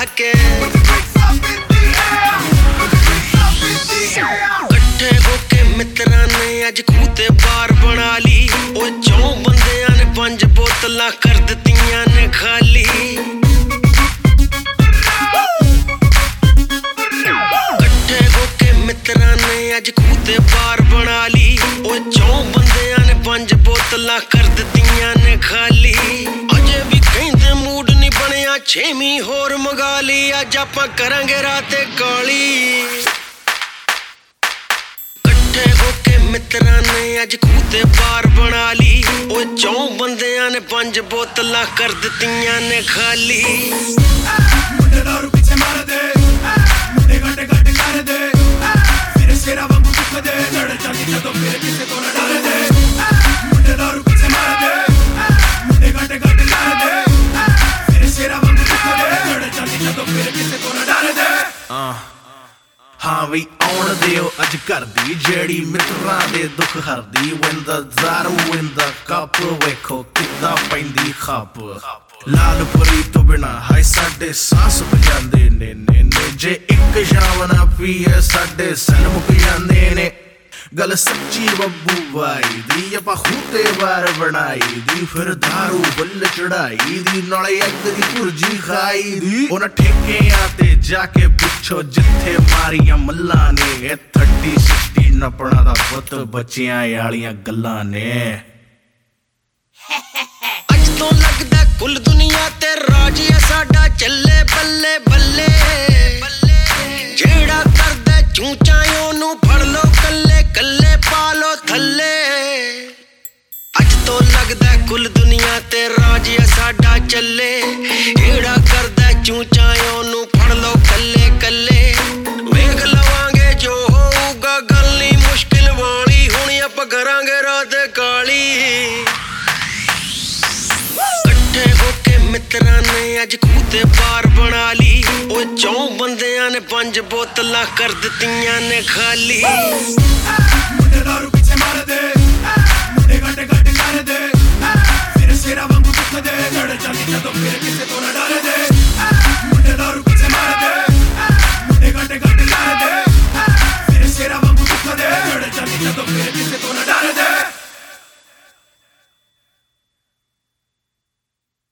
के कट्ठे होके मित्रां ने अज खूह ते बार बना ली। ओ 4 बंदियां ने 5 बोतलां कर दित्तियां ने खाली। कट्ठे होके मित्रां ने अज खूह ते बार बना ली। ओ 4 बंदियां ने 5 बोतलां कर दित्तियां ने खाली। अजे भी कहंदे मूड नहीं बनिया 6वीं होर मंगा ली। अज आपां करांगे राते काली। कट्ठे होके मित्रां ने अज खूह ते बार बना ली। ओ 4 बंदियां ने 5 बोतलां कर दित्तियां ने खाली। मुंडे दारू पीछे मार दे, मुंडे गट गट कर दे, फिर शेरा वांगू दुख दे, लड़ जाती जदों फिर किसे तो न डर दे। मुंडे दारू पीछे मार दे, मुंडे गट गट कर दे, फिर शेरा वांगू दुख दे, लड़ जाती जदों फिर किसे तो न डर दे। हाँ भी आउण दिओ अज घर दी जेड़ी मित्रां दे दुख हरदी। When the दारू in the cup वेखो किद्दां पैंदी खप। लाल परी तो बिना हाय साडे सांस बजांदे ने जे एक शाम ना पीए साडे सन मुक जांदे ने। गल सच्ची बब्बू बाई दी ਆਪਾਂ ਖੂਤੇ ਵਾਰ ਬਣਾਈ ਦੀ। ਫਿਰ दारू ਬੁੱਲ ਚੜਾਈ ਦੀ ਨਾਲੇ ਅੱਗ ਦੀ ਭੁਰਜੀ ਖਾਈ ਦੀ। ਉਹਨਾਂ ਠੇਕਿਆਂ ਤੇ ਜਾ ਕੇ ਪੁੱਛੋ ਜਿੱਥੇ ਮਾਰੀਆਂ ਮੱਲਾਂ ਨੇ। 30 60 ਨਪਣਾ ਦਾ ਪੁੱਤ ਬੱਚਿਆਂ ਵਾਲੀਆਂ ਗੱਲਾਂ ਨੇ। ਅੱਜ ਤੋਂ ਲੱਗਦਾ ਕੁੱਲ ਦੁਨੀਆ ਤੇ ਰਾਜ ਆ ਸਾਡਾ ਚੱਲੇ ਬੱਲੇ ਬੱਲੇ। ਜਿਹੜਾ ਕਰਦਾ ਚੂਚਾ ਉਹਨੂੰ ਫੜ ਲੋ ਕੱਲੇ ਕੱਲੇ ਪਾ ਲੋ ਥੱਲੇ। ਅੱਜ ਤੋਂ ਲੱਗਦਾ ਕੁੱਲ ਦੁਨੀਆ ਤੇ ਰਾਜ ਆ ਸਾਡਾ ਚੱਲੇ। ਜਿਹੜਾ ਕਰਦਾ ਚੂਚਾ ਉਹਨੂੰ ਫੜ ਲੋ ਕੱਲੇ ਕੱਲੇ। ਵੇਖ ਲਵਾਂਗੇ ਜੋ ਹੋਊਗਾ ਗੱਲ ਨਹੀਂ ਮੁਸ਼ਕਿਲ ਵਾਲੀ। ਹੁਣ ਆਪਾਂ ਕਰਾਂਗੇ ਰਾਤ ਕਾਲੀ। कट्ठे होके मित्रां ने अज खूह ते बार बना ली। ओ 4 बंदियां ने 5 बोतलां कर दित्तियां ने खाली। मुंडे दारू पीछे मार दे, मुंडे गट गट कर दे, फिर शेरा वांगू दुख दे, लड़ जाती जदों फिर किसे तो न डर दे।